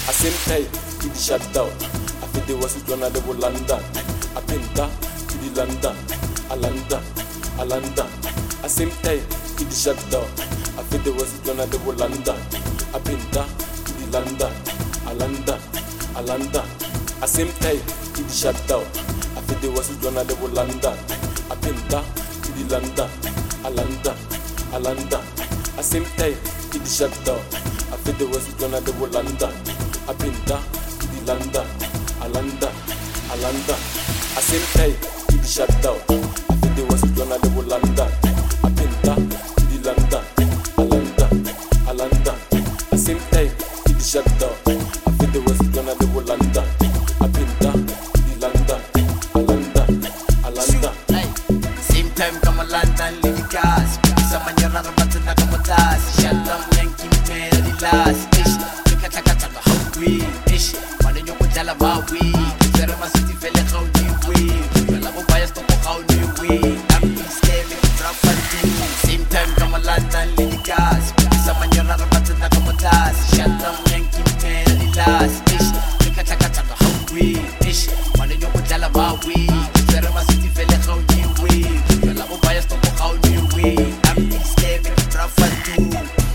Asemtai, to the shutdown. I feel the was John de London. I pinta to the London. A London, a London. Asemtai, to the shutdown. I feel the was John de London. I pinta to the London. A London, a London. Asemtai, to the shutdown. I feel the was John de London. I pinta to the London. A London, a London. Asemtai, to the shutdown. I feel the was John de London. I pinta to the London, a London, a London. I same time to the shutdown. I feel the was John de London. I pinta to the London, a London, a London. I same time to the shutdown. I feel the was John de London. I pinta to the London, a London, a London. Same time come a London, lady gas. Sama nyarara batna kamotas. Shutdown yanki mera di last. Ish, when you put all about we, there must be fele how new we. You love bias to how new we. I'm scared of property. Same time come a London, lady gas. Someone you're not about to knock on my task. Shut down, Yankee man, the last. Ish, look at how we. Ish, when you put all about we, there must be fele how new we. You love bias to how new we. I'm scared of property.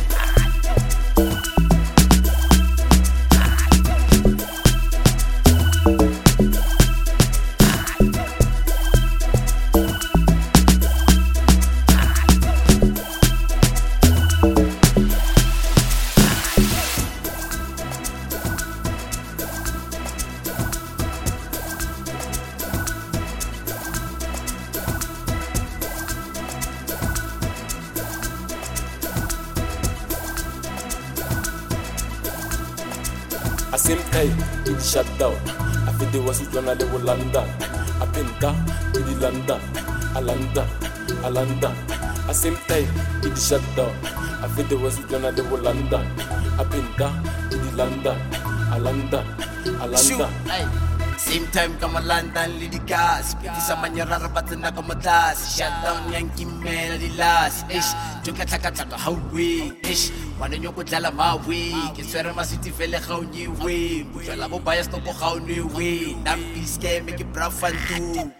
I same time to the shutdown. I feel the was John de London. I pinta to the London, a London, a London. I same time to the shutdown. I feel the was John de London. I pinta to the London, a London, a London. Same time come a London, lady gas. Piti sa manyarara batna kamotas. Shutdown Yankee man, the last. Ish, joka taka how we. Ish, when you put all about we. Kiswera masiti fele how new we. Bujala bo bias to how new we. Nampi scare make it proud fun too.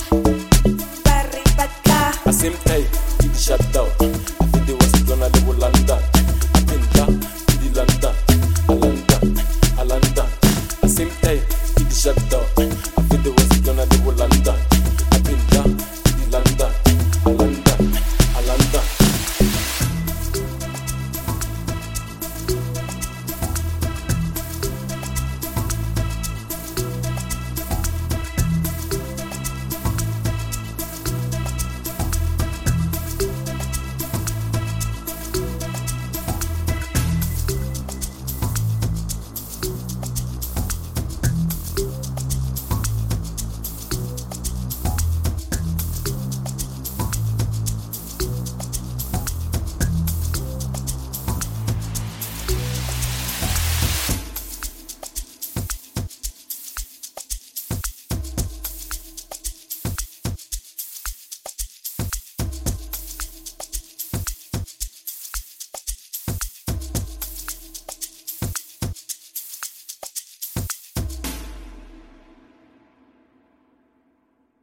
Same time to the shutdown. I feel the was John de London.